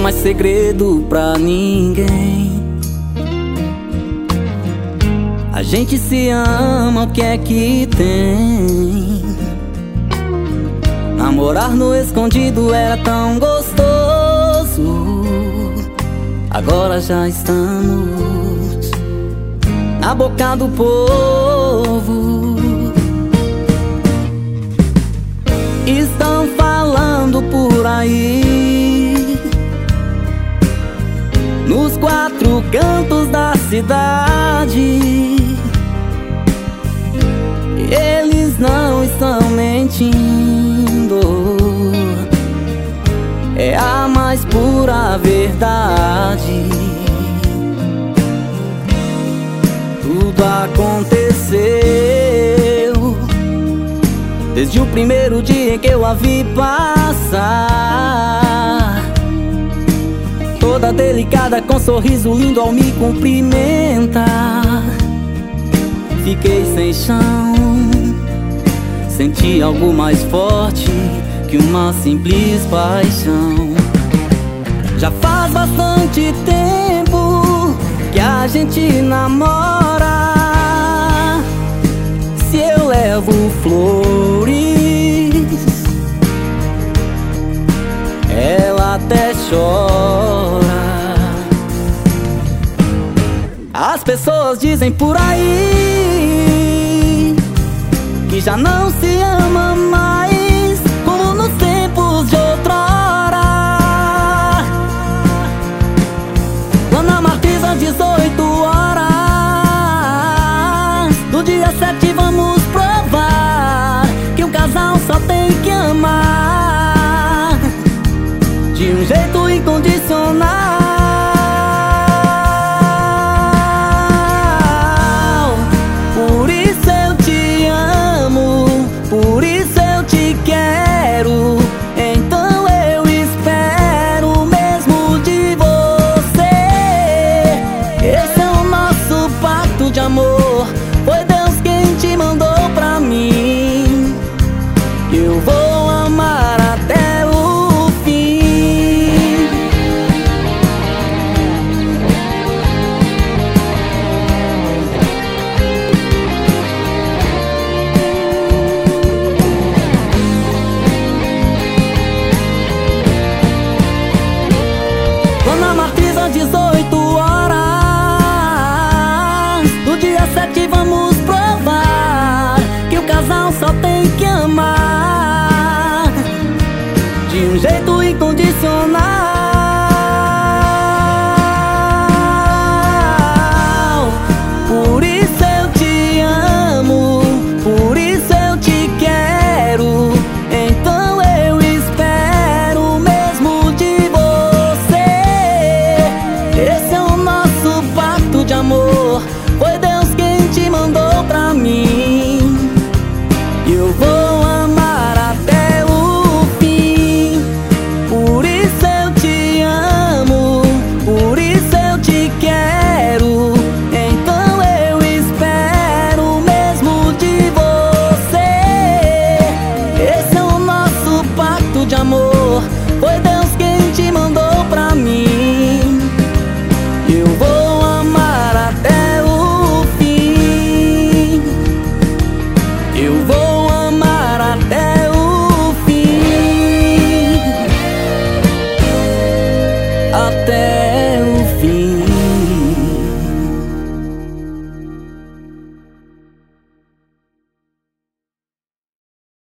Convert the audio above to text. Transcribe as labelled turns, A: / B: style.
A: mais segredo pra ninguém. A gente se ama, o que é que tem? Namorar no escondido era tão gostoso. Agora já estamos na boca do povo. Estão falando por aí, nos quatro cantos da cidade. Eles não estão mentindo, é a mais pura verdade. Tudo aconteceu desde o primeiro dia em que eu a vi passar, toda delicada, com sorriso lindo ao me cumprimentar. Fiquei sem chão, senti algo mais forte que uma simples paixão. Já faz bastante tempo que a gente namora. Se eu levo flores, ela até chora. As pessoas dizem por aí que já não se ama mais como nos tempos de outrora. Dona Martisa, 18 horas do dia 7, vamos provar que um casal só tem que amar de um jeito incondicional. De amor, foi Deus quem te mandou pra mim. Eu vou amar até o fim. Dona Martisa, 18